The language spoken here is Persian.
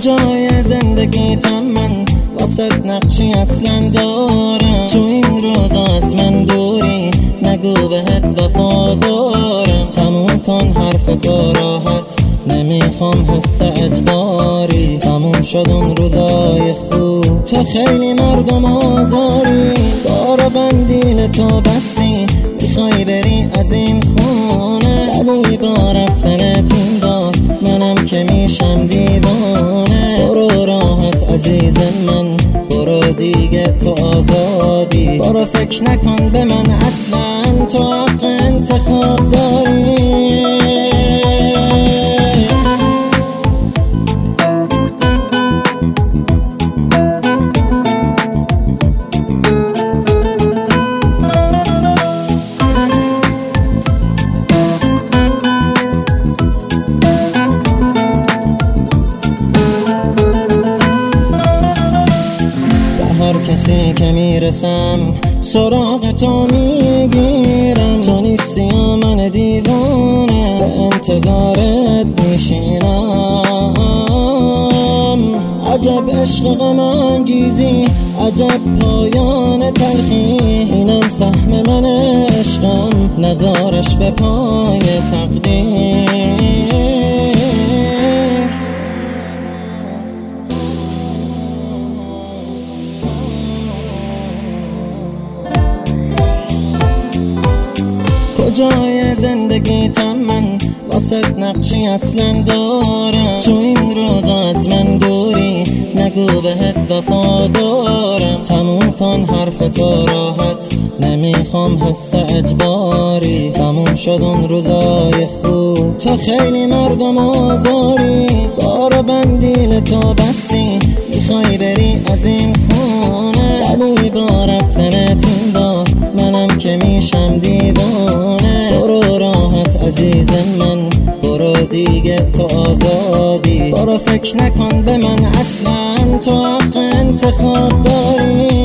کجای زندگیتم من واسه نقشی اصلا دارم؟ تو این روزا از من دوری نگو بهت وفادارم. تموم کن حرفتو راحت نمیخوام حس اجباری. تموم شد اون روزای خوب تو خیلی مردم آزاری. بارو بندیل تو بستی میخوای بری از این خونه ولی با رفتنت این بار منم که میشم دیوانه. برو راحت عزیز من برو دیگه تو آزادی. برو فکر نکن به من اصلا تو حق انتخاب داری. هر کسی که میرسم سراغ تو میگیرم. تو نیستی و من دیوانه به انتظارت میشینم. عجب عشق غم انگیزی عجب پایان تلخی. اینم سهم من عشقم نزارش به پای تقدیر. کجای زندگیتم من واسه نقشی اصلا دارم؟ تو این روزا از من دوری نگو بهت وفادارم. تموم کن حرفتو راحت نمیخوام حس اجباری. تموم شد اون روزای خوب تو خیلی مردم آزاری. بارو بندیل تو بستی میخوای بری از این خونه ولی با رفتنت این بار منم که میشم دیوانه. برو راحت عزیز من برو دیگه تو آزادی. برو فکر نکن به من اصلا تو حق انتخاب داری.